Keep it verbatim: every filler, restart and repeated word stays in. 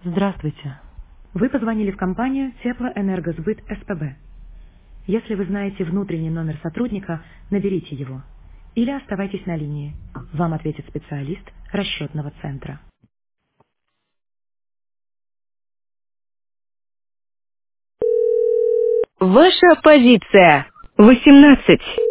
Здравствуйте. Вы позвонили в компанию Теплоэнергосбыт СПБ. Если вы знаете внутренний номер сотрудника, наберите его. Или оставайтесь на линии. Вам ответит специалист расчетного центра. Ваша позиция. восемнадцать.